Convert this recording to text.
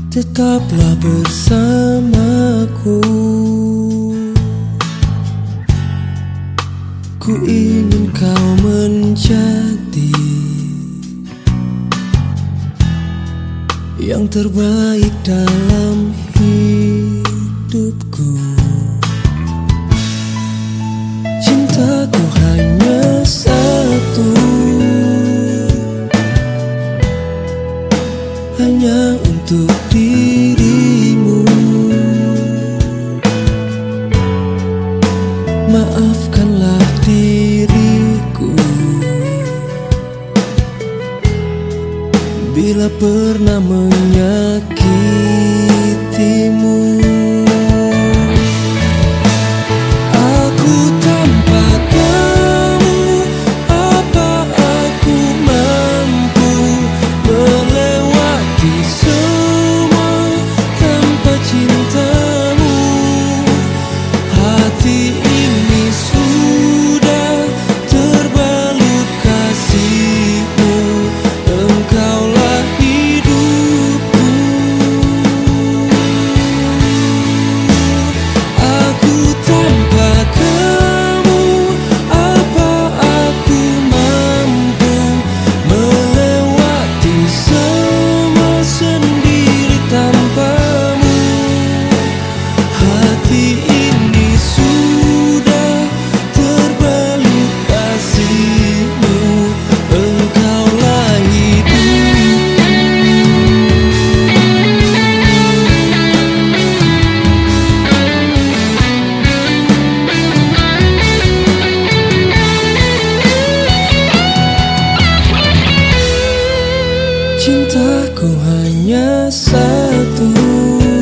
Tetaplah bersamaku. Ku ingin kau menjadi yang terbaik dalam hidupku. Cintaku hanya satu, hanya untuk dirimu. Maafkanlah diriku bila pernah menyakitimu. Aku tanpa kamu, apa aku mampu melewati semua tanpa cintamu? Hati ini sudah terbalut kasihmu. Engkaulah hidupku. Aku tanpa kamu, apa aku mampu melewati semua sendiri tanpamu? Hati ini sudah terbalut kasihmu. Engkaulah hidupku. Cintaku hanya satu,